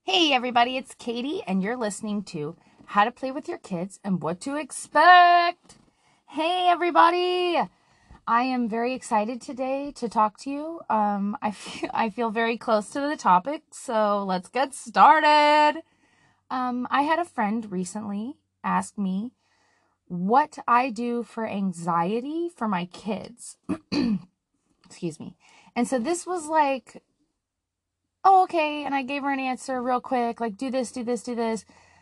Hey everybody, it's Katie, and you're listening to How to Play with Your Kids and What to Expect. Hey everybody, I am very excited today to talk to you. I feel very close to the topic, so let's get started. I had a friend recently ask me what I do for anxiety for my kids. Excuse me. And so this was like, oh, okay. And I gave her an answer real quick, like, do this, do this, do this.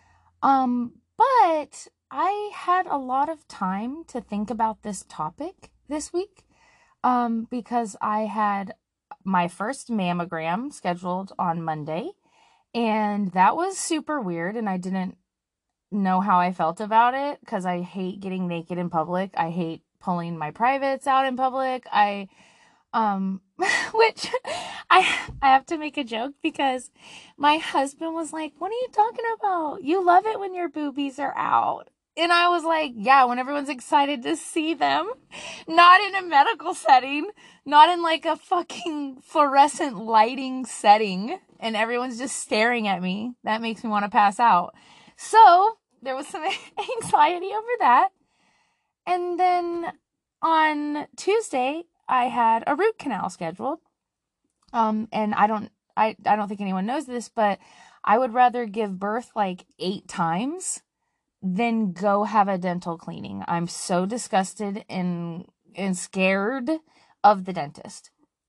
But I had a lot of time to think about this topic this week, because I had my first mammogram scheduled on Monday, and that was super weird, and I didn't know how I felt about it because I hate getting naked in public. I hate pulling my privates out in public. Um, which I have to make a joke because my husband was like, "What are you talking about? You love it when your boobies are out." And I was like, "Yeah, when everyone's excited to see them, not in a medical setting, not in like a fucking fluorescent lighting setting, and everyone's just staring at me. That makes me want to pass out." So, there was some anxiety over that. And then on Tuesday, I had a root canal scheduled. And I don't think anyone knows this, but I would rather give birth like 8 times than go have a dental cleaning. I'm so disgusted and scared of the dentist.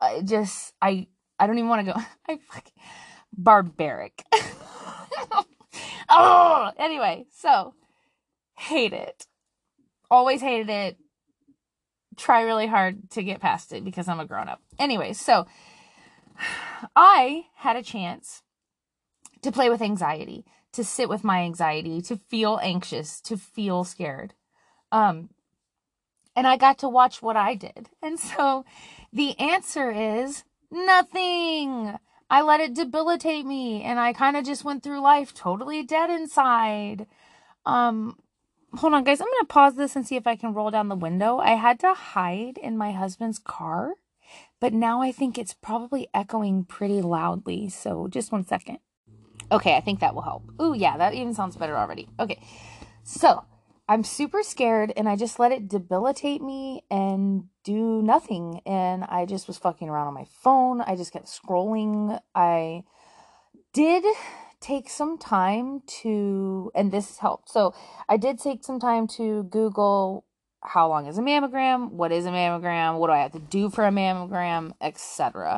I don't even want to go. I fucking barbaric. Oh, anyway, so hate it. Always hated it. Try really hard to get past it because I'm a grown up. Anyway, so I had a chance to play with anxiety, to sit with my anxiety, to feel anxious, to feel scared. Um, and I got to watch what I did. And so the answer is nothing. I let it debilitate me, and I kind of just went through life totally dead inside. Um, Hold on, guys. I'm going to pause this and see if I can roll down the window. I had to hide in my husband's car, but now I think it's probably echoing pretty loudly. So just one second. Okay, I think that will help. Ooh, yeah, that even sounds better already. Okay, so I'm super scared and I just let it debilitate me and do nothing. And I just was fucking around on my phone. I just kept scrolling. I did take some time to, and this helped. So I did take some time to Google how long is a mammogram, what is a mammogram, what do I have to do for a mammogram, etc.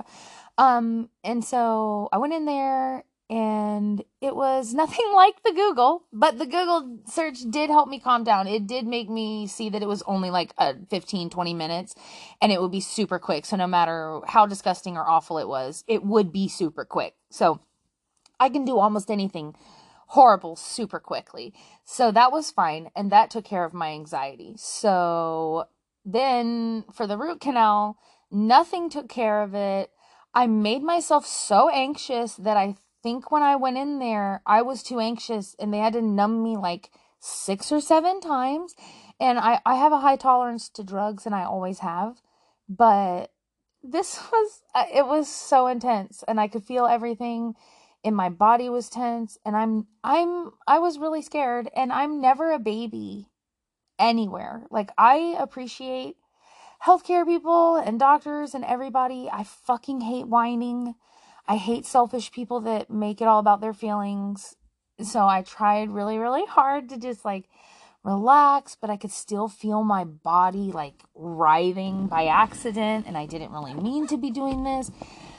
And so I went in there and it was nothing like the Google, but the Google search did help me calm down. It did make me see that it was only like a 15, 20 minutes and it would be super quick. So no matter how disgusting or awful it was, it would be super quick. So I can do almost anything horrible super quickly. So that was fine. And that took care of my anxiety. So then for the root canal, nothing took care of it. I made myself so anxious that I think when I went in there, I was too anxious and they had to numb me like 6 or 7 times. And I have a high tolerance to drugs and I always have. But this was, it was so intense and I could feel everything and my body was tense and I was really scared and I'm never a baby anywhere. Like I appreciate healthcare people and doctors and everybody. I fucking hate whining. I hate selfish people that make it all about their feelings. So I tried really, really hard to just like relax, but I could still feel my body like writhing by accident and I didn't really mean to be doing this.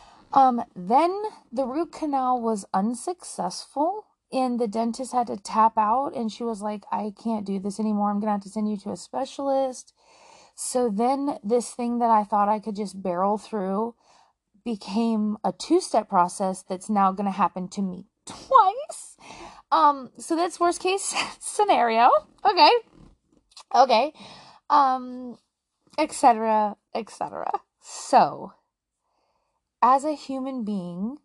Then the root canal was unsuccessful and the dentist had to tap out and she was like, "I can't do this anymore. I'm going to have to send you to a specialist." So then this thing that I thought I could just barrel through became a 2-step process that's now going to happen to me twice. So that's worst case scenario. Okay. Okay. Um, etc., etc. So, as a human being,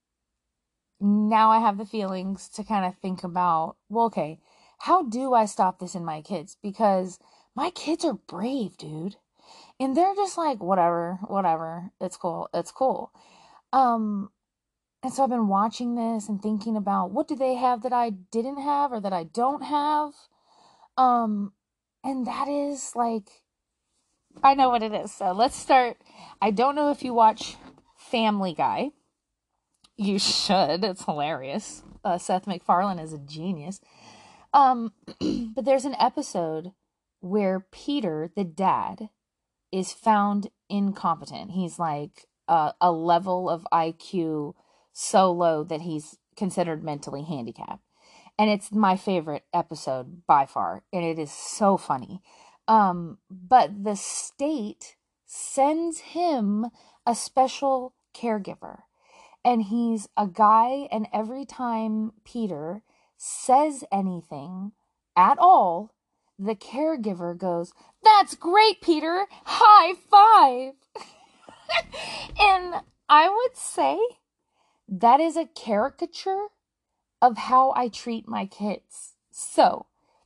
now I have the feelings to kind of think about, well, okay, how do I stop this in my kids? Because my kids are brave, dude. And they're just like, whatever, whatever. It's cool. It's cool. Um, And so I've been watching this and thinking about what do they have that I didn't have or that I don't have. Um, and that is like, I know what it is. So let's start. I don't know if you watch Family Guy. You should. It's hilarious. Seth MacFarlane is a genius. But there's an episode where Peter, the dad, is found incompetent. He's like a level of IQ so low that he's considered mentally handicapped. And it's my favorite episode by far. And it is so funny. But the state sends him a special caregiver. And he's a guy, and every time Peter says anything at all, the caregiver goes, "That's great, Peter! High five!" And I would say that is a caricature of how I treat my kids. So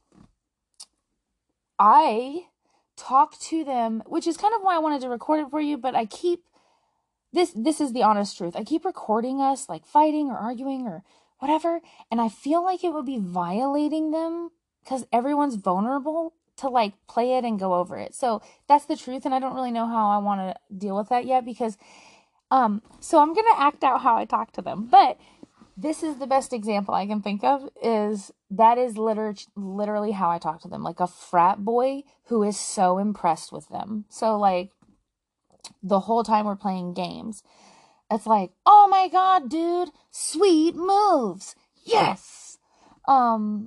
I talk to them, which is kind of why I wanted to record it for you, but I keep this is the honest truth. I keep recording us like fighting or arguing or whatever, and I feel like it would be violating them because everyone's vulnerable to like play it and go over it. So that's the truth, and I don't really know how I want to deal with that yet because so I'm going to act out how I talk to them. But this is the best example I can think of is that is literally how I talk to them, like a frat boy who is so impressed with them. So like the whole time we're playing games, it's like, "Oh my god, dude, sweet moves. Yes." I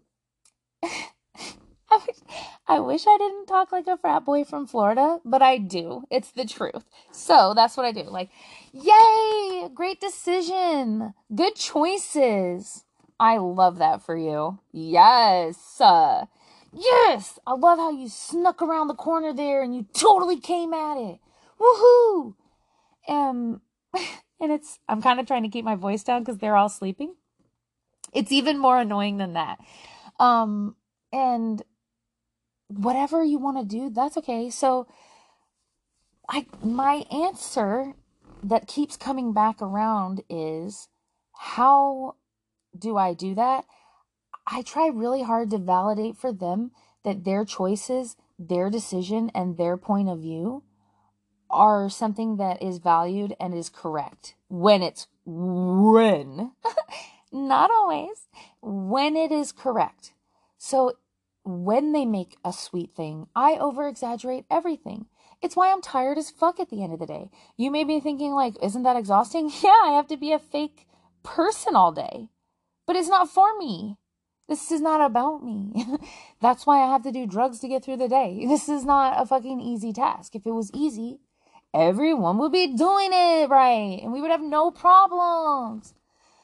wish I didn't talk like a frat boy from Florida, but I do. It's the truth. So that's what I do. Like, "Yay, great decision. Good choices. I love that for you. Yes. Yes. I love how you snuck around the corner there and you totally came at it. Woohoo." And I'm kind of trying to keep my voice down because they're all sleeping. It's even more annoying than that. And whatever you want to do, that's okay. So my answer that keeps coming back around is, how do I do that? I try really hard to validate for them that their choices, their decision, and their point of view are something that is valued and is correct when not always, when it is correct. So when they make a sweet thing, I over exaggerate everything. It's why I'm tired as fuck at the end of the day. You may be thinking like, isn't that exhausting? Yeah, I have to be a fake person all day, but it's not for me. This is not about me. That's why I have to do drugs to get through the day. This is not a fucking easy task. If it was easy, everyone would be doing it right and we would have no problems.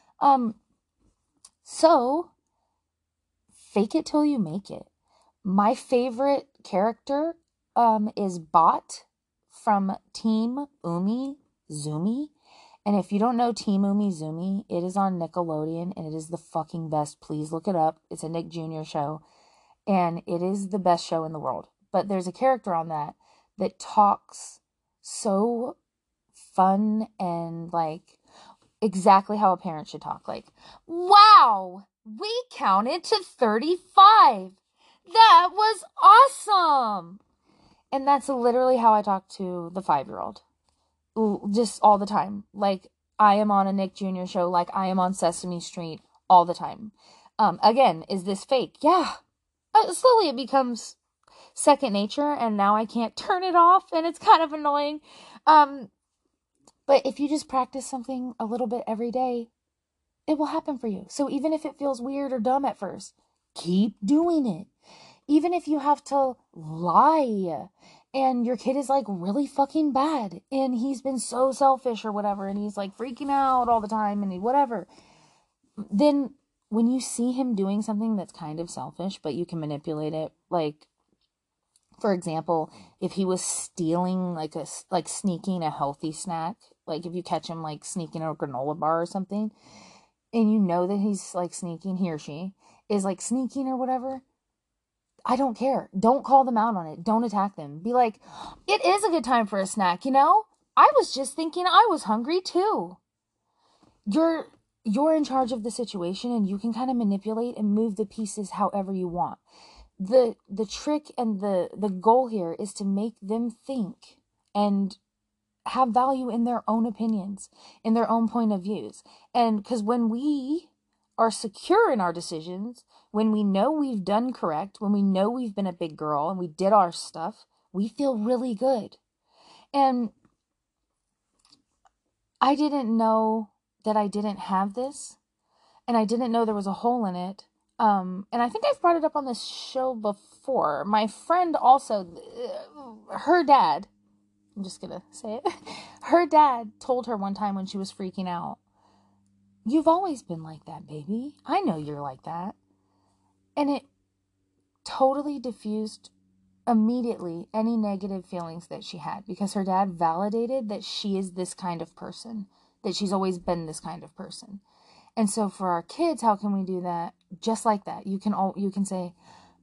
So fake it till you make it. My favorite character is Bot from Team Umi Zumi. And if you don't know Team Umi Zumi, it is on Nickelodeon and it is the fucking best. Please look it up. It's a Nick Jr. show and it is the best show in the world. But there's a character on that talks so fun and like exactly how a parent should talk. Like, "Wow, we counted to 35. That was awesome." And that's literally how I talk to the 5-year-old. Just all the time. Like, I am on a Nick Jr. show, like I am on Sesame Street all the time. Again, is this fake? Yeah. Slowly it becomes second nature, and now I can't turn it off, and it's kind of annoying. But if you just practice something a little bit every day, it will happen for you. So even if it feels weird or dumb at first, keep doing it. Even if you have to lie and your kid is like really fucking bad and he's been so selfish or whatever and he's like freaking out all the time and whatever, then when you see him doing something that's kind of selfish but you can manipulate it, like for example, if he was stealing like sneaking a healthy snack, like if you catch him like sneaking a granola bar or something and you know that he's like sneaking, he or she is like sneaking or whatever, I don't care. Don't call them out on it. Don't attack them. Be like, "It is a good time for a snack, you know? I was just thinking I was hungry too." you're in charge of the situation, and you can kind of manipulate and move the pieces however you want. The trick and the goal here is to make them think and have value in their own opinions, in their own point of views. And because when we are secure in our decisions, when we know we've done correct, when we know we've been a big girl and we did our stuff, we feel really good. And I didn't know that I didn't have this, and I didn't know there was a hole in it. And I think I've brought it up on this show before. My friend also, her dad, I'm just gonna say it, her dad told her one time when she was freaking out, "You've always been like that, baby. I know you're like that." And it totally diffused immediately any negative feelings that she had, because her dad validated that she is this kind of person, that she's always been this kind of person. And so for our kids, how can we do that? Just like that. You can say,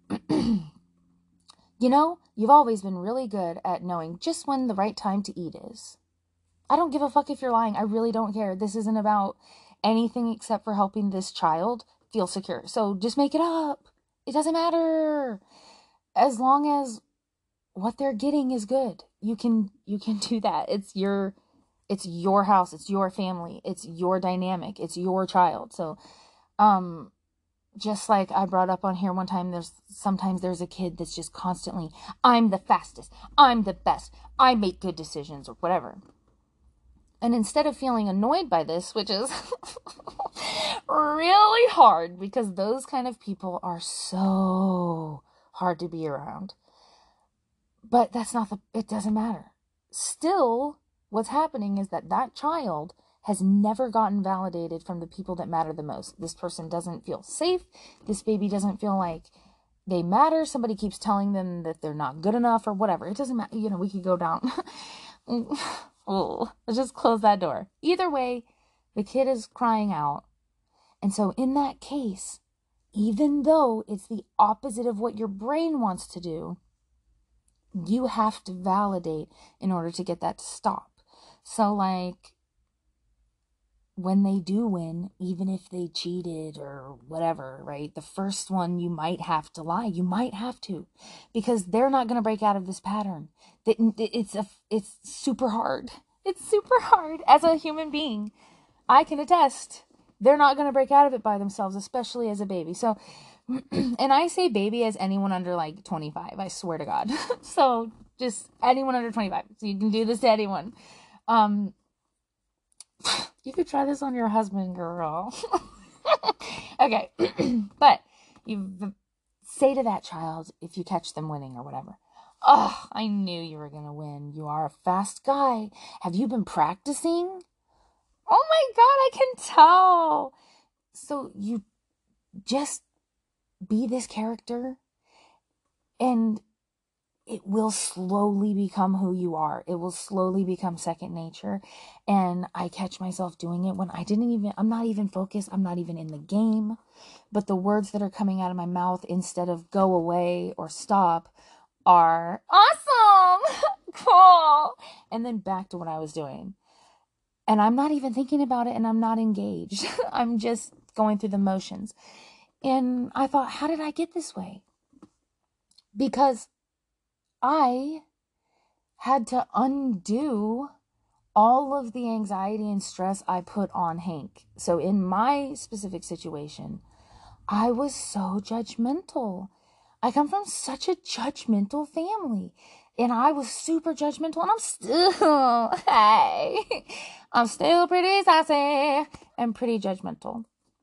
you've always been really good at knowing just when the right time to eat is. I don't give a fuck if you're lying. I really don't care. This isn't about anything except for helping this child feel secure. So just make it up. It doesn't matter. As long as what they're getting is good. You can do that. It's your house, it's your family, it's your dynamic, it's your child. So just like I brought up on here one time, sometimes there's a kid that's just constantly, I'm the fastest, I'm the best, I make good decisions, or whatever. And instead of feeling annoyed by this, which is really hard, because those kind of people are so hard to be around, but it doesn't matter. Still, what's happening is that child has never gotten validated from the people that matter the most. This person doesn't feel safe. This baby doesn't feel like they matter. Somebody keeps telling them that they're not good enough or whatever. It doesn't matter. We could go down. Oh, let's just close that door. Either way, the kid is crying out. And so in that case, even though it's the opposite of what your brain wants to do, you have to validate in order to get that to stop. So like, when they do win, even if they cheated or whatever, right? The first one, you might have to lie. You might have to, because they're not going to break out of this pattern. It's super hard. It's super hard as a human being. I can attest. They're not going to break out of it by themselves, especially as a baby. So, and I say baby as anyone under like 25, I swear to God. So just anyone under 25. So you can do this to anyone. You could try this on your husband, girl. Okay. But you say to that child, if you catch them winning or whatever, "Oh, I knew you were going to win. You are a fast guy. Have you been practicing?" "Oh my God, I can tell." So you just be this character, and it will slowly become who you are. It will slowly become second nature. And I catch myself doing it when I'm not even focused. I'm not even in the game. But the words that are coming out of my mouth, instead of go away or stop, are awesome, cool, and then back to what I was doing. And I'm not even thinking about it, and I'm not engaged. I'm just going through the motions. And I thought, how did I get this way? Because I had to undo all of the anxiety and stress I put on Hank. So in my specific situation, I was so judgmental. I come from such a judgmental family, and I was super judgmental, and I'm still pretty sassy and pretty judgmental.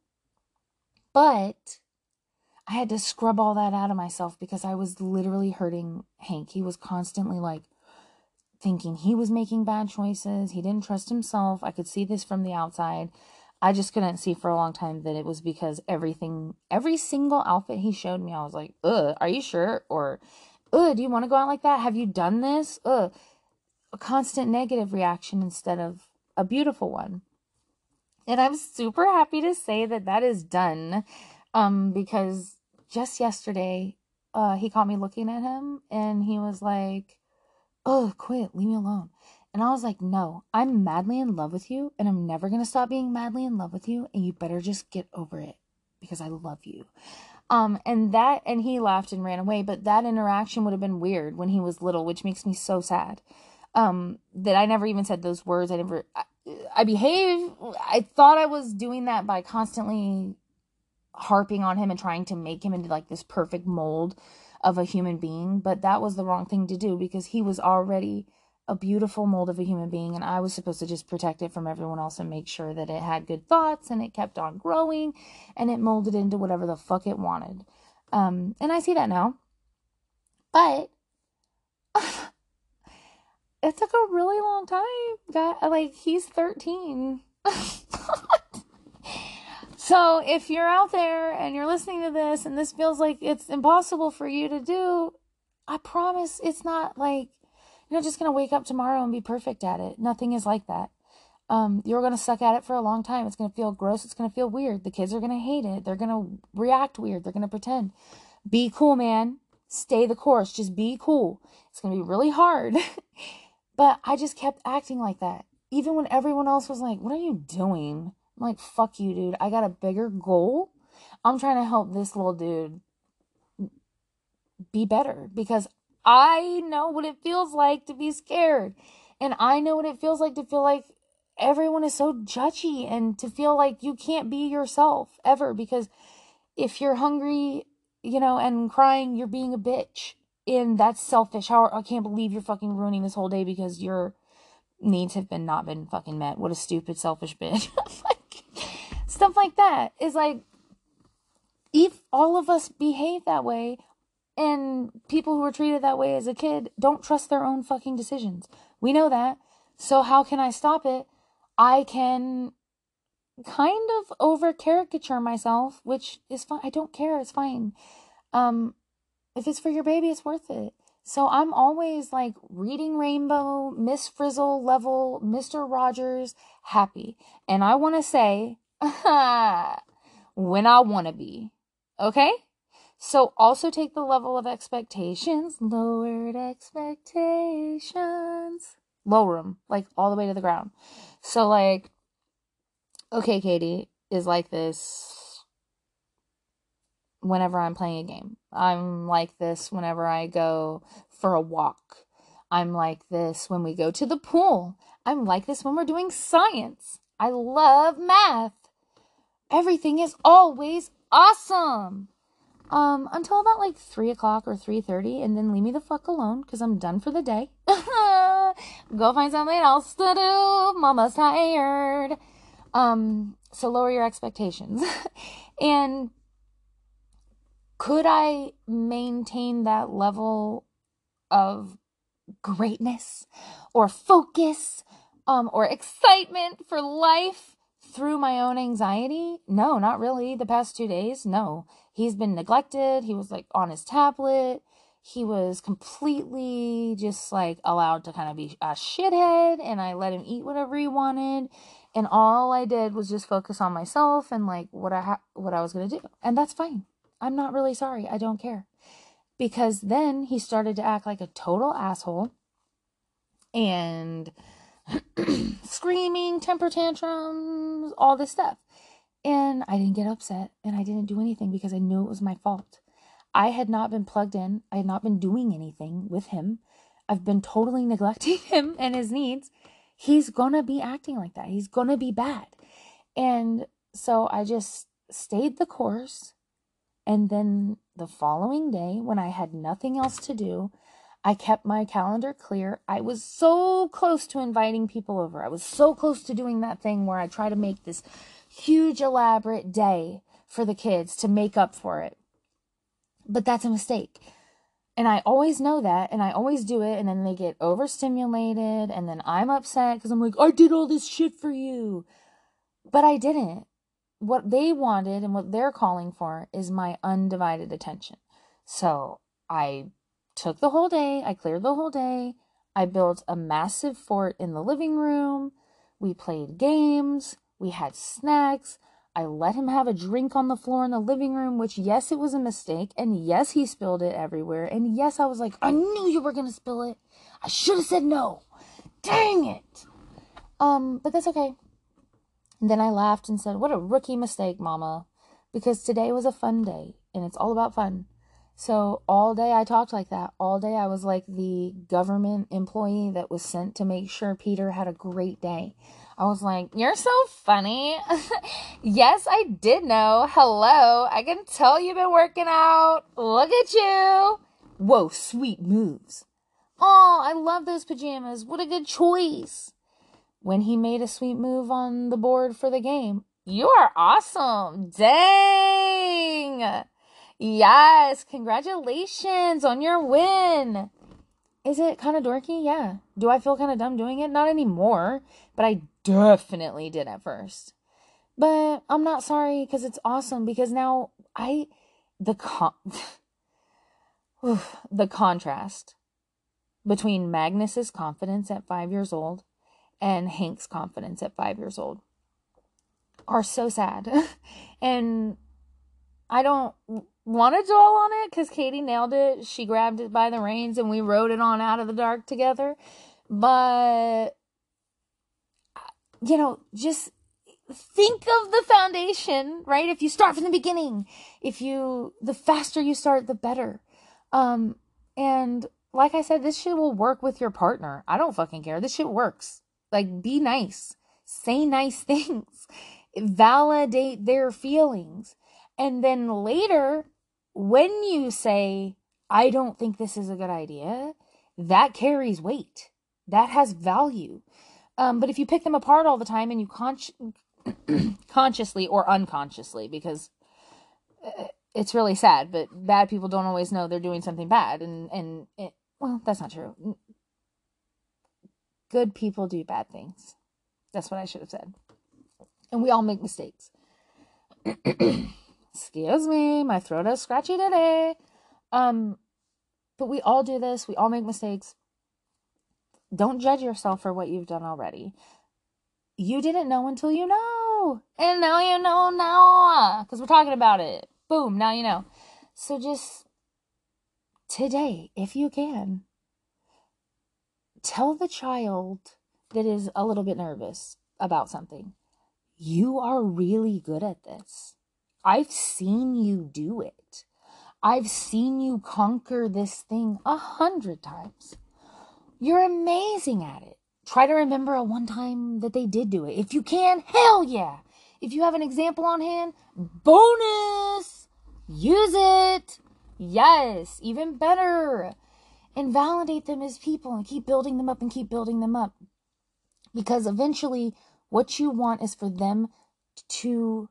But I had to scrub all that out of myself, because I was literally hurting Hank. He was constantly like thinking he was making bad choices. He didn't trust himself. I could see this from the outside. I just couldn't see for a long time that it was because every single outfit he showed me, I was like, "Ugh, are you sure?" Or, "Ugh, do you want to go out like that? Have you done this?" Ugh. A constant negative reaction instead of a beautiful one. And I'm super happy to say that is done. Because just yesterday, he caught me looking at him, and he was like, "Oh, quit, leave me alone." And I was like, no, I'm madly in love with you, and I'm never going to stop being madly in love with you, and you better just get over it because I love you. And he laughed and ran away, but that interaction would have been weird when he was little, which makes me so sad. That I never even said those words. I behaved. I thought I was doing that by constantly harping on him and trying to make him into like this perfect mold of a human being, but that was the wrong thing to do because he was already a beautiful mold of a human being, and I was supposed to just protect it from everyone else and make sure that it had good thoughts and it kept on growing and it molded into whatever the fuck it wanted. And I see that now, but it took a really long time. Like, he's 13. So if you're out there and you're listening to this and this feels like it's impossible for you to do, I promise it's not like you're not just going to wake up tomorrow and be perfect at it. Nothing is like that. You're going to suck at it for a long time. It's going to feel gross. It's going to feel weird. The kids are going to hate it. They're going to react weird. They're going to pretend. Be cool, man. Stay the course. Just be cool. It's going to be really hard. But I just kept acting like that. Even when everyone else was like, what are you doing? I'm like, fuck you, dude. I got a bigger goal. I'm trying to help this little dude be better because I know what it feels like to be scared. And I know what it feels like to feel like everyone is so judgy and to feel like you can't be yourself ever because if you're hungry, and crying, you're being a bitch. And that's selfish. I can't believe you're fucking ruining this whole day because your needs have not been fucking met. What a stupid, selfish bitch. Stuff like that is like, if all of us behave that way and people who were treated that way as a kid don't trust their own fucking decisions. We know that. So how can I stop it? I can kind of over caricature myself, which is fine. I don't care. It's fine. If it's for your baby, it's worth it. So I'm always like reading Rainbow, Miss Frizzle level, Mr. Rogers, happy. And I want to say, when I want to be. Okay? So also take the level of expectations, lowered expectations. Lower them, like all the way to the ground. So like, okay, Katie is like this whenever I'm playing a game. I'm like this whenever I go for a walk. I'm like this when we go to the pool. I'm like this when we're doing science. I love math. Everything is always awesome. Until about like 3 o'clock or 3:30, and then leave me the fuck alone because I'm done for the day. Go find something else to do. Mama's tired. So lower your expectations. And could I maintain that level of greatness or focus, or excitement for life through my own anxiety? No, not really. The past 2 days, no. He's been neglected. He was like on his tablet. He was completely just like allowed to kind of be a shithead, and I let him eat whatever he wanted. And all I did was just focus on myself and like what I was going to do. And that's fine. I'm not really sorry. I don't care. Because then he started to act like a total asshole and screaming, temper tantrums, all this stuff. And I didn't get upset and I didn't do anything because I knew it was my fault. I had not been plugged in. I had not been doing anything with him. I've been totally neglecting him and his needs. He's gonna be acting like that. He's gonna be bad. And so I just stayed the course. And then the following day, when I had nothing else to do, I kept my calendar clear. I was so close to inviting people over. I was so close to doing that thing where I try to make this huge, elaborate day for the kids to make up for it. But that's a mistake. And I always know that, and I always do it, and then they get overstimulated, and then I'm upset because I'm like, I did all this shit for you. But I didn't. What they wanted and what they're calling for is my undivided attention. So I took the whole day. I cleared the whole day. I built a massive fort in the living room. We played games. We had snacks. I let him have a drink on the floor in the living room, which, yes, it was a mistake. And yes, he spilled it everywhere. And yes, I was like, I knew you were going to spill it. I should have said no. Dang it. But that's okay. And then I laughed and said, what a rookie mistake, Mama. Because today was a fun day, and it's all about fun. So all day I talked like that. All day I was like the government employee that was sent to make sure Peter had a great day. I was like, you're so funny. Yes, I did know. Hello. I can tell you've been working out. Look at you. Whoa, sweet moves. Oh, I love those pajamas. What a good choice. When he made a sweet move on the board for the game. You are awesome. Dang. Yes, congratulations on your win. Is it kind of dorky? Yeah. Do I feel kind of dumb doing it? Not anymore, but I definitely did at first. But I'm not sorry because it's awesome because now the contrast between Magnus's confidence at 5 years old and Hank's confidence at 5 years old are so sad. And I don't want to dwell on it because Katie nailed it. She grabbed it by the reins and we rode it on out of the dark together. But, just think of the foundation, right? If you start from the beginning, the faster you start, the better. And like I said, this shit will work with your partner. I don't fucking care. This shit works. Like, be nice. Say nice things. Validate their feelings. And then later, when you say, I don't think this is a good idea, that carries weight. That has value. But if you pick them apart all the time and you consciously or unconsciously, because it's really sad, but bad people don't always know they're doing something bad. Well, that's not true. Good people do bad things. That's what I should have said. And we all make mistakes. Excuse me, my throat is scratchy today. But we all do this. We all make mistakes. Don't judge yourself for what you've done already. You didn't know until you know. And now you know now. Because we're talking about it. Boom, now you know. So just today, if you can, tell the child that is a little bit nervous about something, you are really good at this. I've seen you do it. I've seen you conquer this thing 100 times. You're amazing at it. Try to remember a one time that they did do it. If you can, hell yeah. If you have an example on hand, bonus. Use it. Yes, even better. And validate them as people and keep building them up and keep building them up. Because eventually what you want is for them to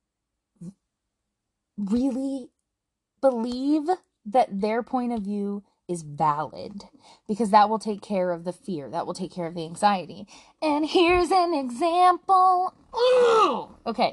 really believe that their point of view is valid, because that will take care of the fear, that will take care of the anxiety. And here's an example. Ooh! Okay.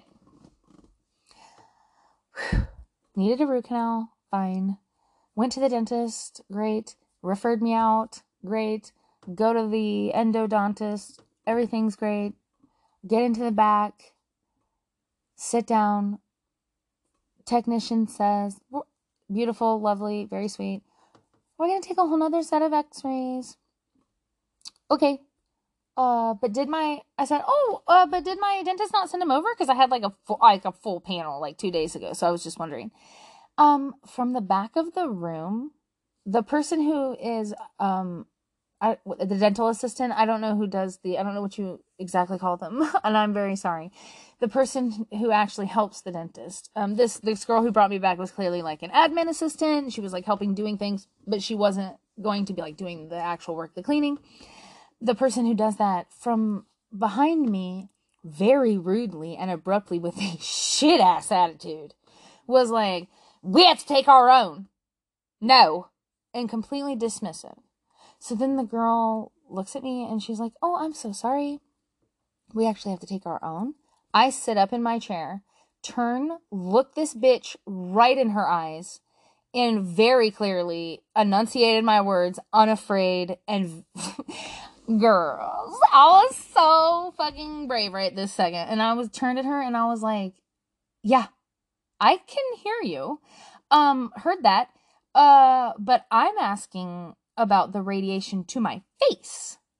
Needed a root canal, fine. Went to the dentist, great. Referred me out, great. Go to the endodontist, everything's great. Get into the back, sit down. Technician says, beautiful, lovely, very sweet. We're going to take a whole nother set of x-rays. Okay. But did my dentist not send him over? Because I had like a full panel like 2 days ago. So I was just wondering. From the back of the room, the person who is, the dental assistant, I don't know what you exactly call them. And I'm very sorry. The person who actually helps the dentist. This girl who brought me back was clearly like an admin assistant. She was like helping doing things, but she wasn't going to be like doing the actual work, the cleaning. The person who does that from behind me, very rudely and abruptly with a shit ass attitude, was like, we have to take our own. No. And completely dismissive. So then the girl looks at me and she's like, oh, I'm so sorry. We actually have to take our own. I sit up in my chair, turn, look this bitch right in her eyes, and very clearly enunciated my words, unafraid, and girls, I was so fucking brave right this second. And I turned at her and I was like, yeah, I can hear you. Heard that. But I'm asking about the radiation to my face.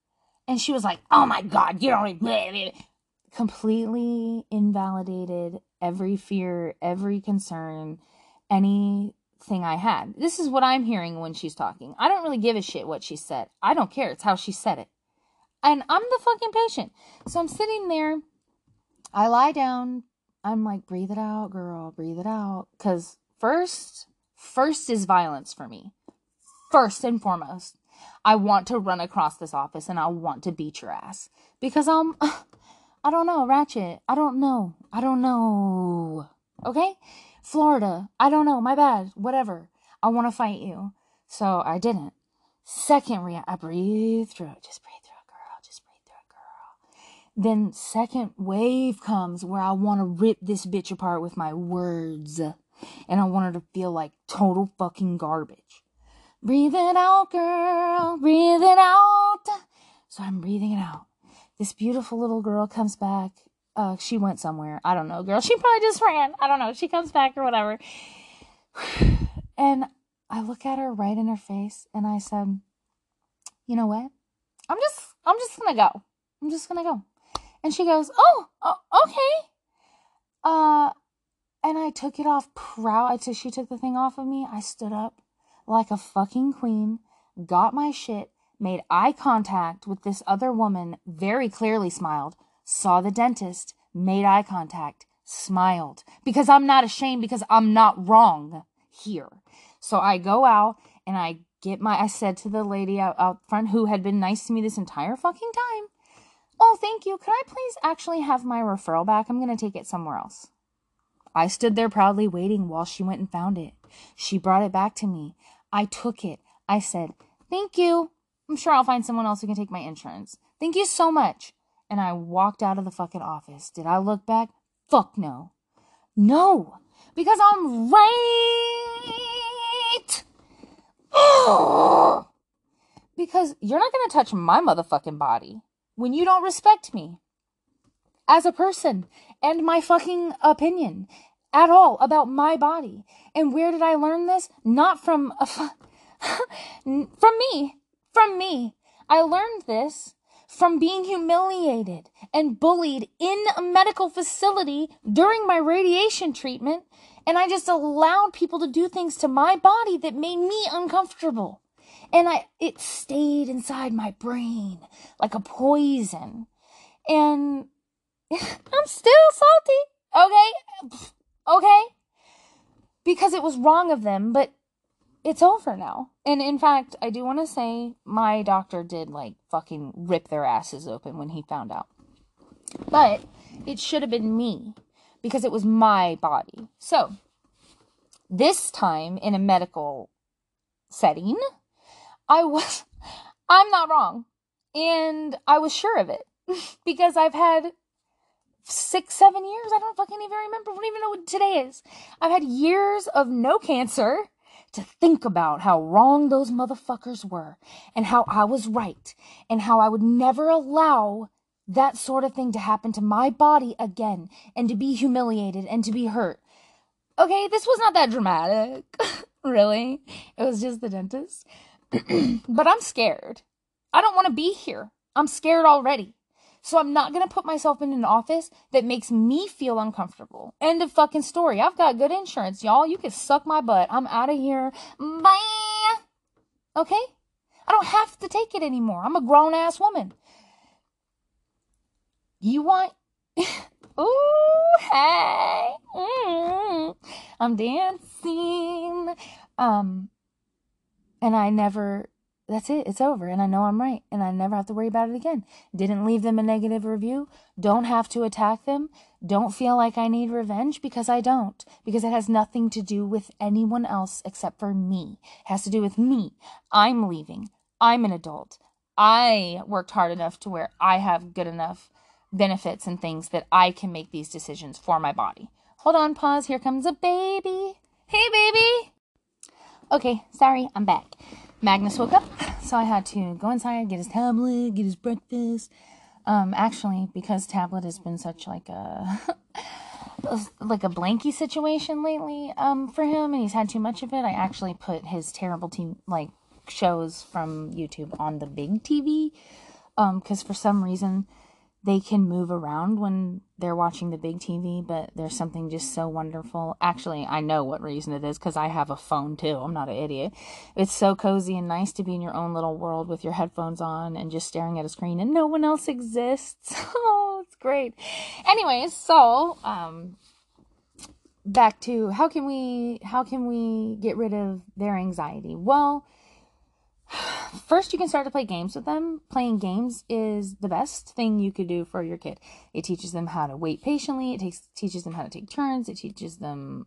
And she was like, oh my God, you don't... Completely invalidated every fear, every concern, anything I had. This is what I'm hearing when she's talking. I don't really give a shit what she said. I don't care. It's how she said it. And I'm the fucking patient. So I'm sitting there. I lie down. I'm like, breathe it out, girl. Breathe it out. Because first is violence for me. First and foremost. I want to run across this office and I want to beat your ass. Because I don't know, Ratchet. I don't know. Okay? Florida. I don't know. My bad. Whatever. I want to fight you. So I didn't. Second I breathe through it. Just breathe through it, girl. Just breathe through it, girl. Then second wave comes where I want to rip this bitch apart with my words. And I want her to feel like total fucking garbage. Breathe it out, girl. Breathe it out. So I'm breathing it out. This beautiful little girl comes back. She went somewhere. I don't know, girl. She probably just ran. I don't know. She comes back or whatever. And I look at her right in her face and I said, you know what? I'm just gonna go. I'm just gonna go. And she goes, oh okay. And I took it off proud. She took the thing off of me. I stood up like a fucking queen, got my shit, made eye contact with this other woman, very clearly smiled, saw the dentist, made eye contact, smiled. Because I'm not ashamed, because I'm not wrong here. So I go out and I said to the lady out front who had been nice to me this entire fucking time, oh, thank you. Could I please actually have my referral back? I'm going to take it somewhere else. I stood there proudly waiting while she went and found it. She brought it back to me. I took it. I said, thank you. I'm sure I'll find someone else who can take my insurance. Thank you so much. And I walked out of the fucking office. Did I look back? Fuck no. No. Because I'm right. Because you're not going to touch my motherfucking body when you don't respect me as a person and my fucking opinion at all about my body. And where did I learn this? Not from me. From me. I learned this from being humiliated and bullied in a medical facility during my radiation treatment. And I just allowed people to do things to my body that made me uncomfortable. And it stayed inside my brain like a poison. And I'm still salty. Okay? Because it was wrong of them, but it's over now. And in fact, I do want to say my doctor did fucking rip their asses open when he found out. But it should have been me because it was my body. So this time in a medical setting, I'm not wrong. And I was sure of it because I've had 6-7 years. I don't fucking even remember. I don't even know what today is. I've had years of no cancer to think about how wrong those motherfuckers were and how I was right and how I would never allow that sort of thing to happen to my body again and to be humiliated and to be hurt. Okay, this was not that dramatic. Really. It was just the dentist. But I'm scared. I don't want to be here. I'm scared already. So I'm not going to put myself in an office that makes me feel uncomfortable. End of fucking story. I've got good insurance, y'all. You can suck my butt. I'm out of here. Bye. Okay? I don't have to take it anymore. I'm a grown-ass woman. You want... Ooh, hey. I'm dancing. And I never... That's it. It's over. And I know I'm right. And I never have to worry about it again. Didn't leave them a negative review. Don't have to attack them. Don't feel like I need revenge because I don't. Because it has nothing to do with anyone else except for me. It has to do with me. I'm leaving. I'm an adult. I worked hard enough to where I have good enough benefits and things that I can make these decisions for my body. Hold on, pause. Here comes a baby. Hey, baby. Okay, sorry. I'm back. Magnus woke up, so I had to go inside, get his tablet, get his breakfast. Actually, because tablet has been such like a blankie situation lately, for him, and he's had too much of it, I actually put his terrible shows from YouTube on the big TV, Because for some reason they can move around when they're watching the big TV, but there's something just so wonderful. Actually, I know what reason it is, because I have a phone too. I'm not an idiot. It's so cozy and nice to be in your own little world with your headphones on and just staring at a screen and no one else exists. Oh, it's great. Anyways, so back to how can we get rid of their anxiety? Well, first, you can start to play games with them. Playing games is the best thing you could do for your kid. It teaches them how to wait patiently. It teaches them how to take turns. It teaches them,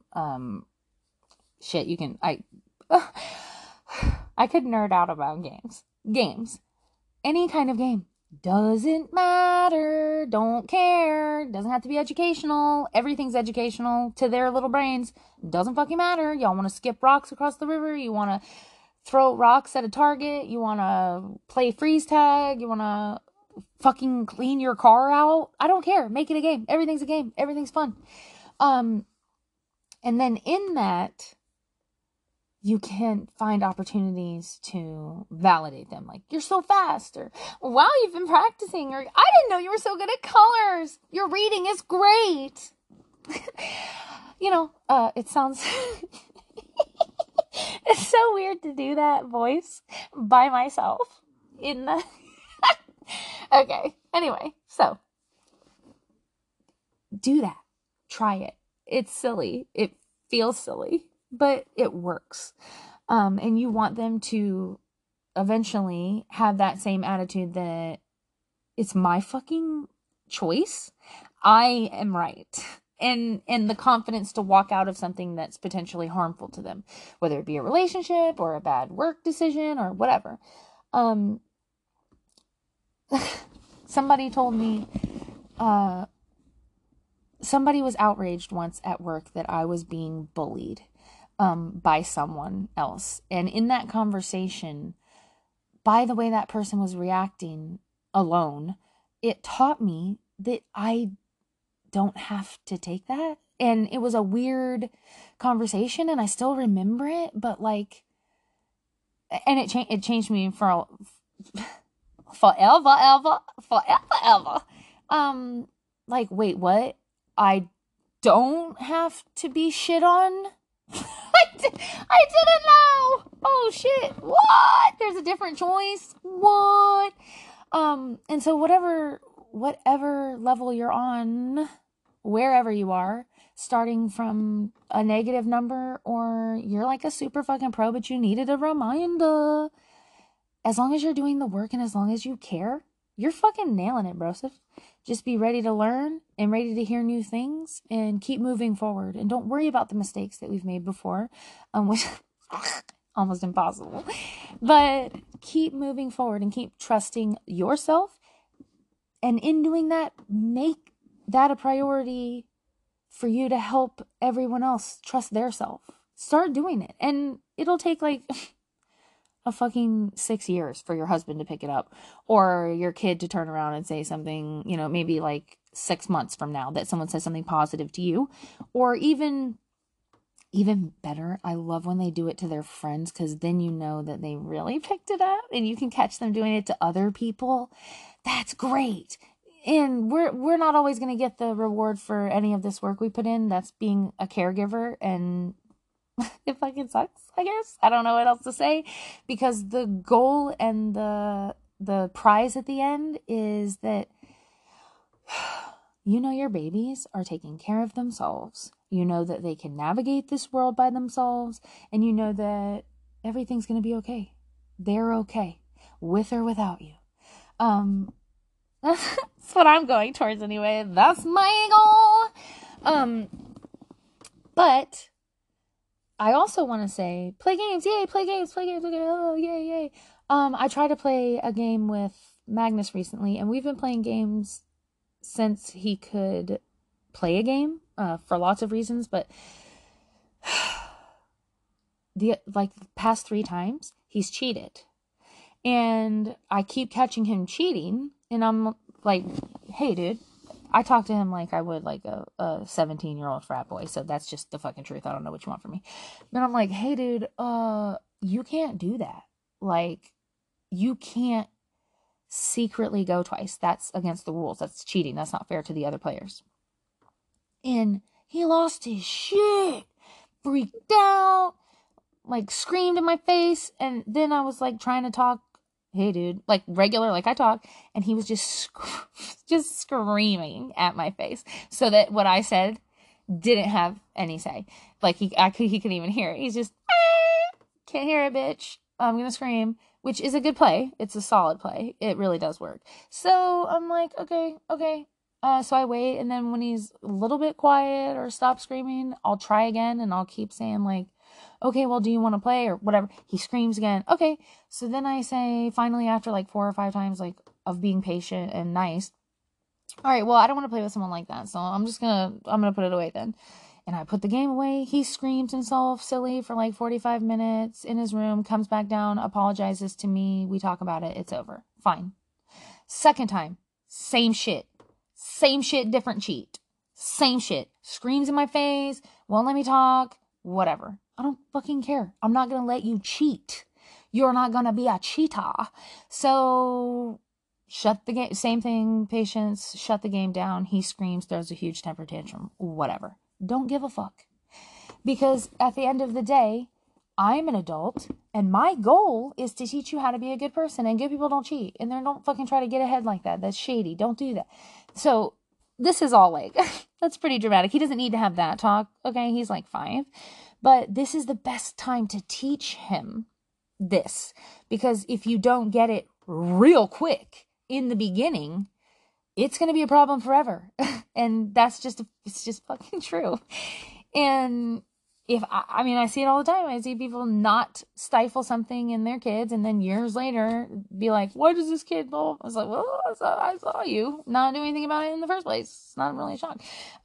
I could nerd out about games. Games. Any kind of game. Doesn't matter. Don't care. Doesn't have to be educational. Everything's educational to their little brains. Doesn't fucking matter. Y'all want to skip rocks across the river? You want to throw rocks at a target? You want to play freeze tag? You want to fucking clean your car out? I don't care. Make it a game. Everything's a game. Everything's fun. And then in that, you can find opportunities to validate them. Like, you're so fast, or wow, you've been practicing, or I didn't know you were so good at colors. Your reading is great. It sounds... It's so weird to do that voice by myself in the... Okay. Anyway, so do that. Try it. It's silly. It feels silly, but it works. And you want them to eventually have that same attitude that it's my fucking choice. I am right. And the confidence to walk out of something that's potentially harmful to them, whether it be a relationship or a bad work decision or whatever. Somebody told me, somebody was outraged once at work that I was being bullied by someone else. And in that conversation, by the way that person was reacting alone, it taught me that I don't have to take that. And it was a weird conversation, and I still remember it, but and it changed me for forever. Wait, what? I don't have to be shit on? I didn't know. Oh shit. What? There's a different choice. What? And so whatever level you're on, wherever you are, starting from a negative number, or you're like a super fucking pro, but you needed a reminder. As long as you're doing the work and as long as you care, you're fucking nailing it, broseph. Just be ready to learn and ready to hear new things and keep moving forward. And don't worry about the mistakes that we've made before, which almost impossible. But keep moving forward and keep trusting yourself. And in doing that, make that a priority for you to help everyone else trust their self. Start doing it. And it'll take a fucking 6 years for your husband to pick it up, or your kid to turn around and say something, maybe 6 months from now, that someone says something positive to you. Or even better, I love when they do it to their friends, because then you know that they really picked it up and you can catch them doing it to other people. That's great. And we're not always going to get the reward for any of this work we put in. That's being a caregiver, and it fucking sucks, I guess. I don't know what else to say, because the goal and the prize at the end is that your babies are taking care of themselves. You know that they can navigate this world by themselves, and you know that everything's going to be okay. They're okay, with or without you. That's what I'm going towards anyway. That's my goal. But I also want to say, play games. Yay, play games. Oh, yay. I tried to play a game with Magnus recently, and we've been playing games since he could play a game, for lots of reasons, but the past 3 times he's cheated. And I keep catching him cheating, and I'm like, hey dude, I talk to him like I would a 17-year-old frat boy, so that's just the fucking truth. I don't know what you want from me. But I'm like, hey dude, you can't do that. You can't secretly go twice. That's against the rules. That's cheating. That's not fair to the other players. And he lost his shit, freaked out, like screamed in my face. And then I was like trying to talk, hey dude, like regular, like I talk, and he was just screaming at my face, so that what I said didn't have any say. Like he couldn't even hear it. He's just can't hear it, bitch. I'm gonna scream, which is a good play. It's a solid play. It really does work. So I'm like, okay. So I wait, and then when he's a little bit quiet or stops screaming, I'll try again, and I'll keep saying like, okay, well, do you want to play or whatever? He screams again. Okay. So then I say, finally, after like 4 or 5 times, like, of being patient and nice, all right, well, I don't want to play with someone like that, so I'm gonna put it away then. And I put the game away. He screams himself silly for like 45 minutes in his room, comes back down, apologizes to me. We talk about it. It's over. Fine. Second time, same shit. Same shit, different cheat. Same shit. Screams in my face, won't let me talk, whatever. I don't fucking care. I'm not going to let you cheat. You're not going to be a cheetah. So shut the game. Same thing, patience. Shut the game down. He screams, throws a huge temper tantrum, whatever. Don't give a fuck. Because at the end of the day, I'm an adult, and my goal is to teach you how to be a good person, and good people don't cheat, and then don't fucking try to get ahead like that. That's shady. Don't do that. So this is all like, that's pretty dramatic. He doesn't need to have that talk. Okay. He's like 5, but this is the best time to teach him this, because if you don't get it real quick in the beginning, it's going to be a problem forever. And it's just fucking true. And I see it all the time. I see people not stifle something in their kids, and then years later be like, "Why does this kid?" I was like, "Well, I saw you not do anything about it in the first place. It's not really a shock."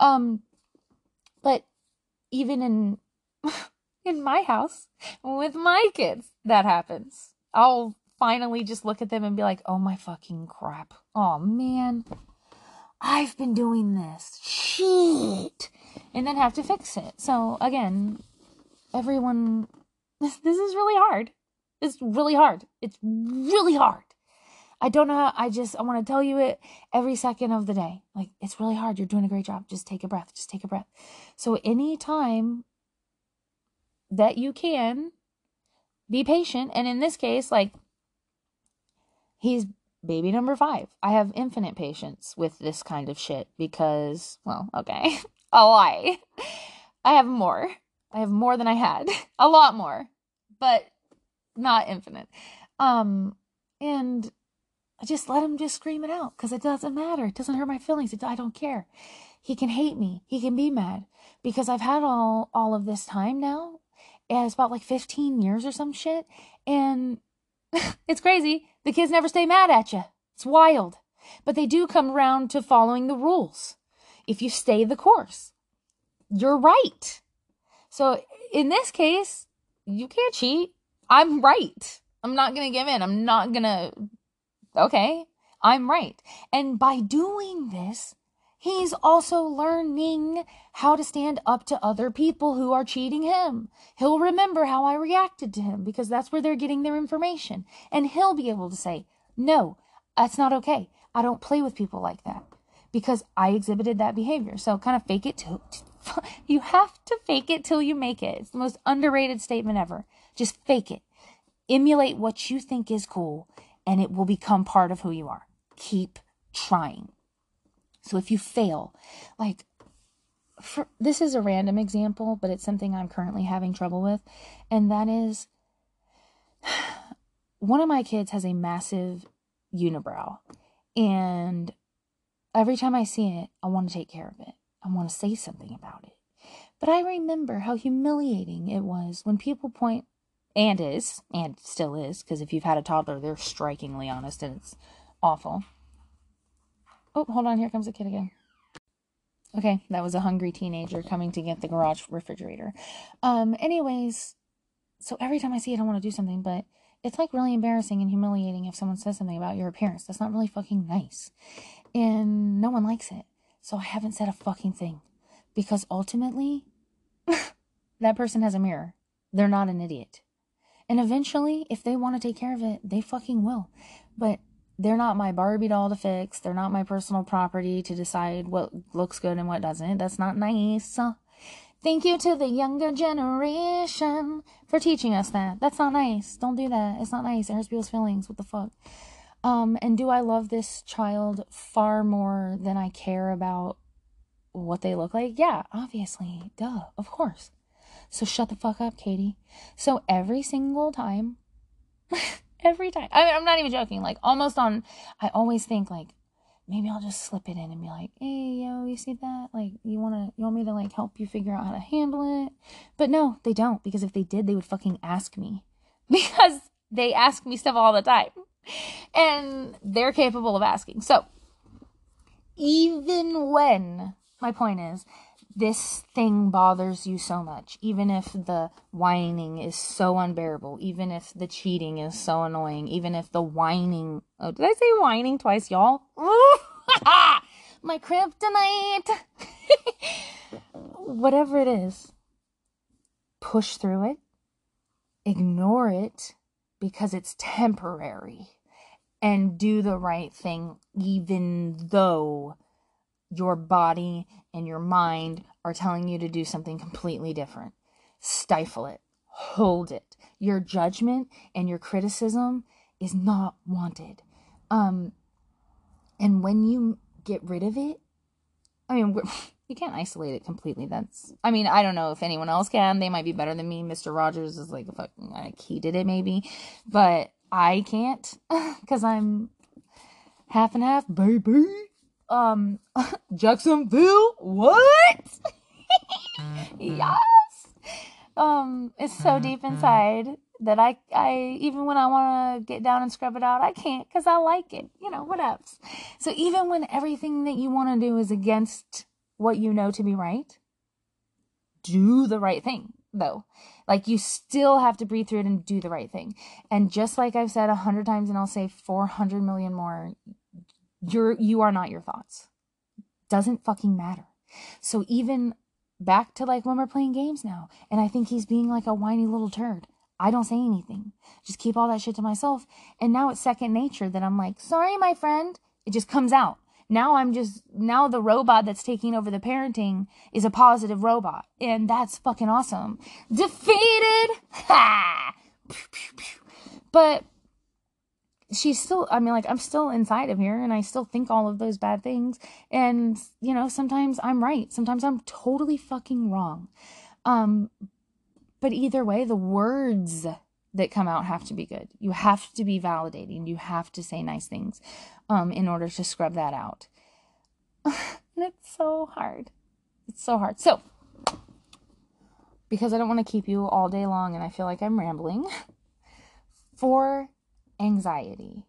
But even in my house with my kids, that happens. I'll finally just look at them and be like, "Oh my fucking crap! Oh man, I've been doing this shit," and then have to fix it. So again, everyone, this is really hard. It's really hard. It's really hard. I don't know how, I want to tell you it every second of the day. Like, it's really hard. You're doing a great job. Just take a breath. Just take a breath. So anytime that you can, be patient. And in this case, like, he's baby number 5. I have infinite patience with this kind of shit because, well, okay, a lie. I have more. I have more than I had. A lot more. But not infinite. And I just let him just scream it out because it doesn't matter. It doesn't hurt my feelings. I don't care. He can hate me. He can be mad because I've had all of this time now. And it's about like 15 years or some shit. And it's crazy. The kids never stay mad at you. It's wild. But they do come around to following the rules. If you stay the course, you're right. So in this case, you can't cheat. I'm right. I'm not going to give in. I'm not going to... Okay, I'm right. And by doing this, he's also learning how to stand up to other people who are cheating him. He'll remember how I reacted to him because that's where they're getting their information. And he'll be able to say, no, that's not okay. I don't play with people like that because I exhibited that behavior. So kind of fake it till... You have to fake it till you make it. It's the most underrated statement ever. Just fake it. Emulate what you think is cool, and it will become part of who you are. Keep trying. So if you fail, like, this is a random example, but it's something I'm currently having trouble with, and that is, one of my kids has a massive unibrow, and every time I see it, I want to take care of it. I want to say something about it. But I remember how humiliating it was when people point, and still is, because if you've had a toddler, they're strikingly honest, and it's awful. Oh, hold on, here comes the kid again. Okay, that was a hungry teenager coming to get the garage refrigerator. Anyways, so every time I see it, I want to do something, but it's like really embarrassing and humiliating if someone says something about your appearance. That's not really fucking nice. And no one likes it. So I haven't said a fucking thing. Because ultimately, that person has a mirror. They're not an idiot. And eventually, if they want to take care of it, they fucking will. But they're not my Barbie doll to fix. They're not my personal property to decide what looks good and what doesn't. That's not nice. Thank you to the younger generation for teaching us that. That's not nice. Don't do that. It's not nice. It hurts people's feelings. What the fuck? And do I love this child far more than I care about what they look like? Yeah, obviously. Duh. Of course. So shut the fuck up, Katie. So every single time, every time, I'm not even joking, like almost on, I always think like, maybe I'll just slip it in and be like, hey, yo, you see that? Like, you want me to like help you figure out how to handle it? But no, they don't, because if they did, they would fucking ask me, because they ask me stuff all the time and they're capable of asking. So even when, my point is, this thing bothers you so much, even if the whining is so unbearable, even if the cheating is so annoying, even if the whining, oh, did I say whining twice, y'all? My kryptonite. Whatever it is, push through it, ignore it, because it's temporary, and do the right thing, even though your body and your mind are telling you to do something completely different. Stifle it. Hold it. Your judgment and your criticism is not wanted. And when you get rid of it, I mean, you can't isolate it completely. I don't know if anyone else can. They might be better than me. Mr. Rogers is like, he did it maybe. But I can't, because I'm half and half, baby. Jacksonville, what? Yes. It's so deep inside that I even when I want to get down and scrub it out, I can't, because I like it, what else? So even when everything that you want to do is against what you know to be right, do the right thing, though. Like, you still have to breathe through it and do the right thing. And just like I've said 100 times, and I'll say 400 million more, you are not your thoughts. Doesn't fucking matter. So even back to like when we're playing games now, and I think he's being like a whiny little turd, I don't say anything. Just keep all that shit to myself. And now it's second nature that I'm like, sorry, my friend. It just comes out. Now the robot that's taking over the parenting is a positive robot. And that's fucking awesome. Defeated! Ha! But she's still, I'm still inside of here, and I still think all of those bad things. And, sometimes I'm right. Sometimes I'm totally fucking wrong. But either way, the words that come out have to be good. You have to be validating. You have to say nice things, in order to scrub that out. And it's so hard. It's so hard. So, because I don't want to keep you all day long and I feel like I'm rambling, for anxiety,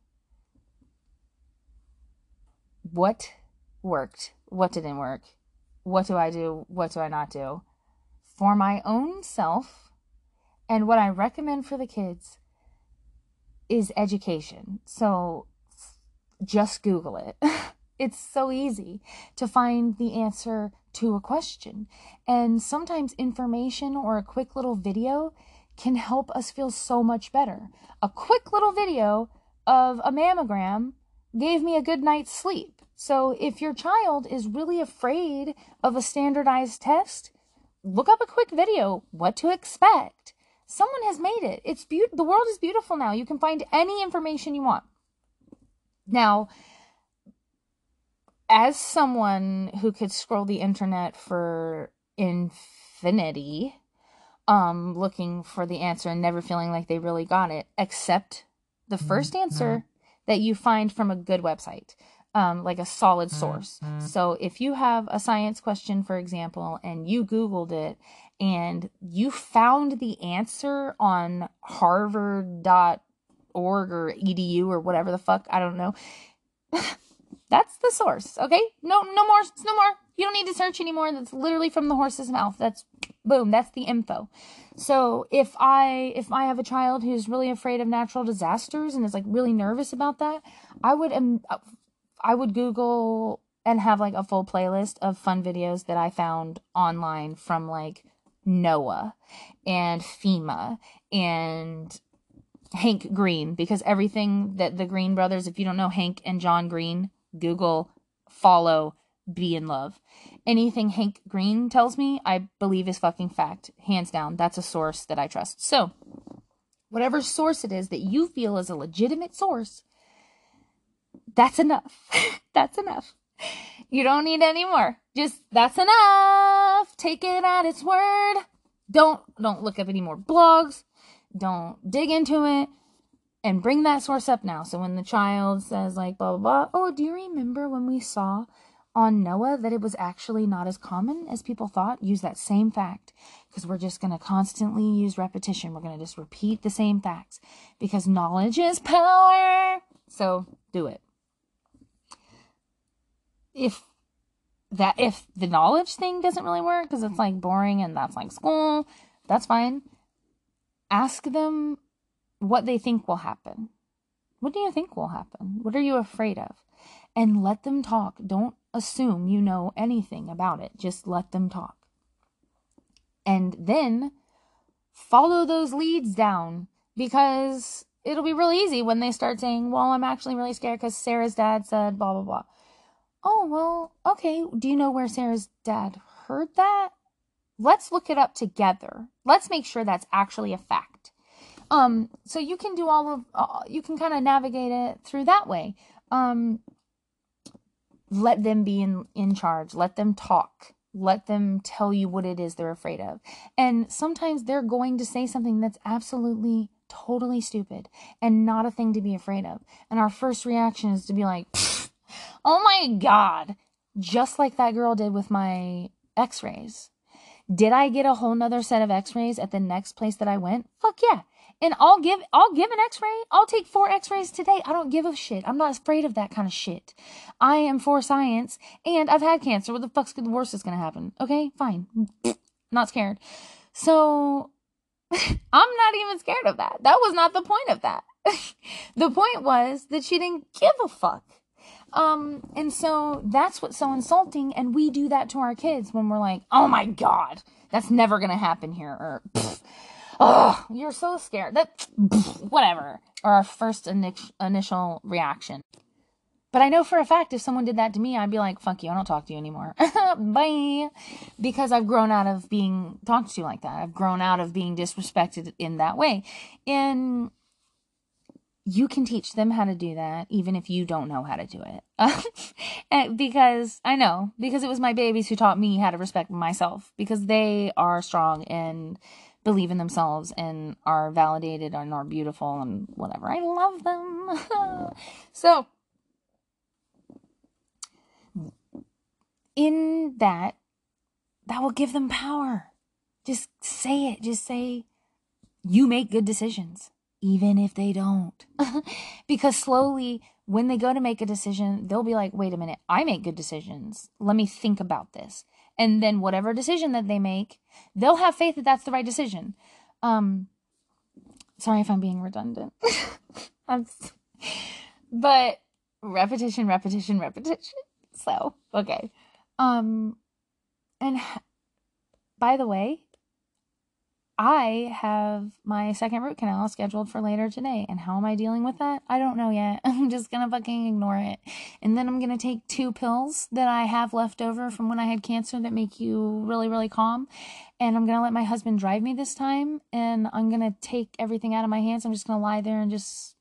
what worked? What didn't work? What do I do? What do I not do? For my own self, and what I recommend for the kids, is education. So just Google it. It's so easy to find the answer to a question. And sometimes information or a quick little video can help us feel so much better. A quick little video of a mammogram gave me a good night's sleep. So if your child is really afraid of a standardized test, look up a quick video, what to expect. Someone has made it. The world is beautiful now. You can find any information you want. Now, as someone who could scroll the internet for infinity, looking for the answer and never feeling like they really got it, except the first answer that you find from a good website, like a solid source. So if you have a science question, for example, and you Googled it and you found the answer on harvard.org or edu or whatever the fuck, I don't know. That's the source, okay? No more. You don't need to search anymore. That's literally from the horse's mouth. That's the info. So if I have a child who's really afraid of natural disasters and is like really nervous about that, I would Google and have like a full playlist of fun videos that I found online from like NOAA and FEMA and Hank Green, because everything that the Green brothers, if you don't know Hank and John Green, Google, follow, be in love. Anything Hank Green tells me, I believe is fucking fact. Hands down. That's a source that I trust. So, whatever source it is that you feel is a legitimate source, that's enough. That's enough. You don't need any more. Just, that's enough. Take it at its word. Don't look up any more blogs. Don't dig into it. And bring that source up now. So when the child says like, blah, blah, blah. Oh, do you remember when we saw on Noah that it was actually not as common as people thought? Use that same fact. Because we're just going to constantly use repetition. We're going to just repeat the same facts. Because knowledge is power. So do it. If the knowledge thing doesn't really work because it's like boring and that's like school, that's fine. Ask them what they think will happen. What do you think will happen? What are you afraid of? And let them talk. Don't assume you know anything about it. Just let them talk. And then follow those leads down, because it'll be really easy when they start saying, well, I'm actually really scared because Sarah's dad said blah, blah, blah. Oh, well, okay. Do you know where Sarah's dad heard that? Let's look it up together. Let's make sure that's actually a fact. So you can do you can kind of navigate it through that way. Let them be in charge. Let them talk. Let them tell you what it is they're afraid of. And sometimes they're going to say something that's absolutely, totally stupid and not a thing to be afraid of. And our first reaction is to be like, oh my God, just like that girl did with my x-rays. Did I get a whole nother set of x-rays at the next place that I went? Fuck yeah. And I'll give an x-ray. I'll take 4 x-rays today. I don't give a shit. I'm not afraid of that kind of shit. I am for science, and I've had cancer. What the fuck's the worst is going to happen? Okay, fine. Not scared. So, I'm not even scared of that. That was not the point of that. The point was that she didn't give a fuck. And so that's what's so insulting, and we do that to our kids when we're like, oh my God, that's never gonna happen here, or, oh, you're so scared, that, whatever, or our first initial reaction. But I know for a fact if someone did that to me, I'd be like, fuck you, I don't talk to you anymore. Bye. Because I've grown out of being talked to like that. I've grown out of being disrespected in that way. And you can teach them how to do that, even if you don't know how to do it. Because it was my babies who taught me how to respect myself, because they are strong and believe in themselves and are validated and are beautiful and whatever. I love them. So, in that will give them power. Just say it. Just say, you make good decisions. Even if they don't. Because slowly, when they go to make a decision, they'll be like, wait a minute, I make good decisions. Let me think about this. And then whatever decision that they make, they'll have faith that that's the right decision. Sorry if I'm being redundant. But repetition. So, okay. And by the way, I have my second root canal scheduled for later today. And how am I dealing with that? I don't know yet. I'm just going to fucking ignore it. And then I'm going to take 2 pills that I have left over from when I had cancer that make you really, really calm. And I'm going to let my husband drive me this time. And I'm going to take everything out of my hands. I'm just going to lie there and just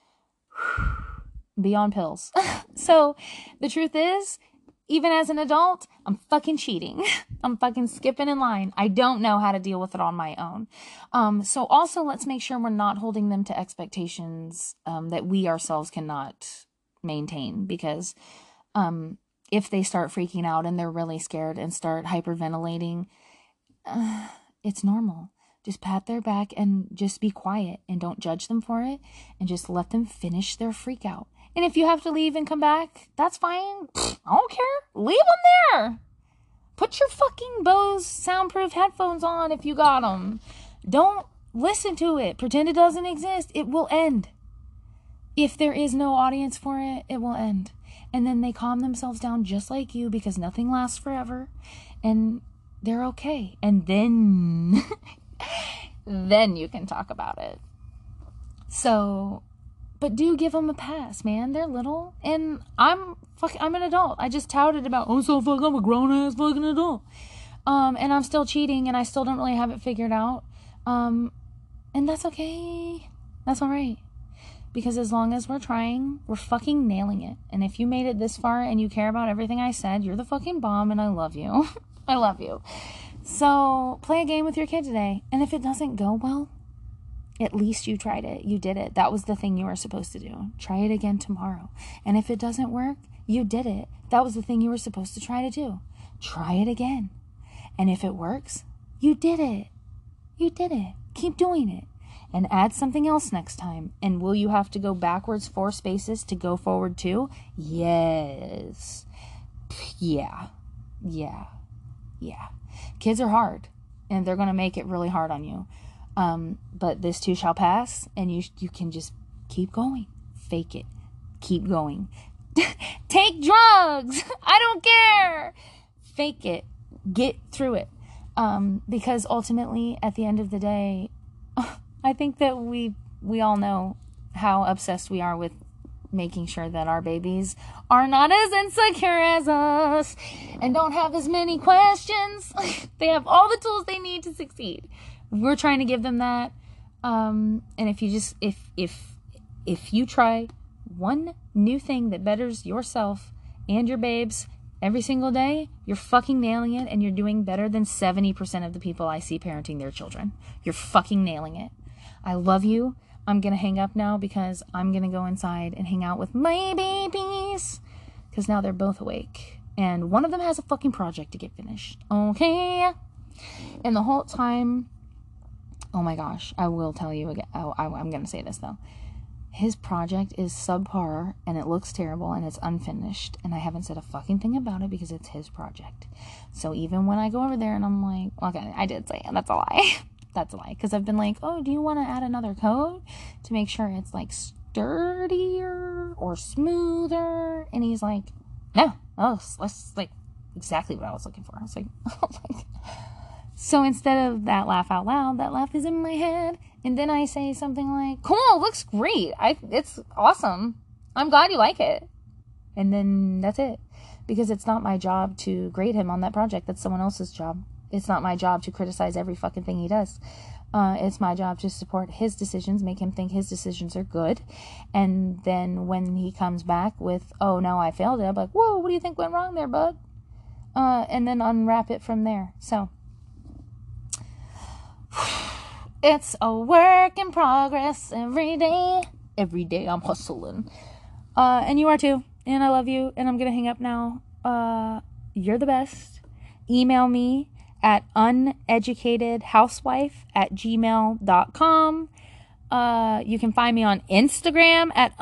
be on pills. So the truth is, even as an adult, I'm fucking cheating. I'm fucking skipping in line. I don't know how to deal with it on my own. So also let's make sure we're not holding them to expectations that we ourselves cannot maintain. Because if they start freaking out and they're really scared and start hyperventilating, it's normal. Just pat their back and just be quiet and don't judge them for it. And just let them finish their freak out. And if you have to leave and come back, that's fine. I don't care. Leave them there. Put your fucking Bose soundproof headphones on if you got them. Don't listen to it. Pretend it doesn't exist. It will end. If there is no audience for it, it will end. And then they calm themselves down just like you, because nothing lasts forever. And they're okay. And then, then you can talk about it. So, but do give them a pass, man. They're little, and I'm an adult. I just touted about, I'm a grown ass fucking adult. And I'm still cheating, and I still don't really have it figured out. And that's okay. That's all right. Because as long as we're trying, we're fucking nailing it. And if you made it this far and you care about everything I said, you're the fucking bomb, and I love you. I love you. So play a game with your kid today. And if it doesn't go well, at least you tried it. You did it. That was the thing you were supposed to do. Try it again tomorrow. And if it doesn't work, you did it. That was the thing you were supposed to try to do. Try it again. And if it works, you did it. You did it. Keep doing it. And add something else next time. And will you have to go backwards 4 spaces to go forward 2? Yes. Yeah. Kids are hard. And they're going to make it really hard on you. But this too shall pass. And you can just keep going. Fake it. Keep going. Take drugs. I don't care. Fake it. Get through it. Because ultimately, at the end of the day, I think that we all know how obsessed we are with making sure that our babies are not as insecure as us and don't have as many questions. They have all the tools they need to succeed. We're trying to give them that. And if you just, if you try one new thing that betters yourself and your babes every single day, you're fucking nailing it, and you're doing better than 70% of the people I see parenting their children. You're fucking nailing it. I love you. I'm going to hang up now because I'm going to go inside and hang out with my babies because now they're both awake. And one of them has a fucking project to get finished. Okay? And the whole time, oh my gosh, I will tell you again. I'm going to say this though. His project is subpar, and it looks terrible, and it's unfinished, and I haven't said a fucking thing about it because it's his project. So even when I go over there and I'm like, okay, I did say it, that's a lie. That's a lie, because I've been like, oh, do you want to add another coat to make sure it's, like, sturdier or smoother? And he's like, no, that's, like, exactly what I was looking for. I was like, oh my God. So instead of that laugh out loud, that laugh is in my head. And then I say something like, cool, looks great. It's awesome. I'm glad you like it. And then that's it. Because it's not my job to grade him on that project. That's someone else's job. It's not my job to criticize every fucking thing he does. It's my job to support his decisions, make him think his decisions are good. And then when he comes back with, oh, no, I failed it, I'm like, whoa, what do you think went wrong there, bud? And then unwrap it from there. So it's a work in progress every day. Every day I'm hustling. And you are too. And I love you. And I'm going to hang up now. You're the best. Email me at uneducatedhousewife@gmail.com. You can find me on Instagram at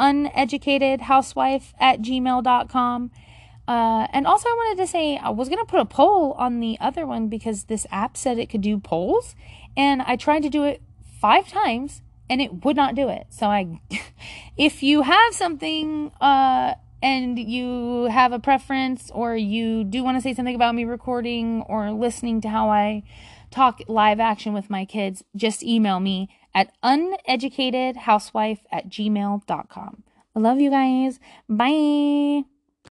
uneducatedhousewife@gmail.com. And also I wanted to say, I was going to put a poll on the other one because this app said it could do polls. And I tried to do it 5 times and it would not do it. So if you have something, and you have a preference, or you do want to say something about me recording or listening to how I talk live action with my kids, just email me at uneducatedhousewife@gmail.com. I love you guys. Bye.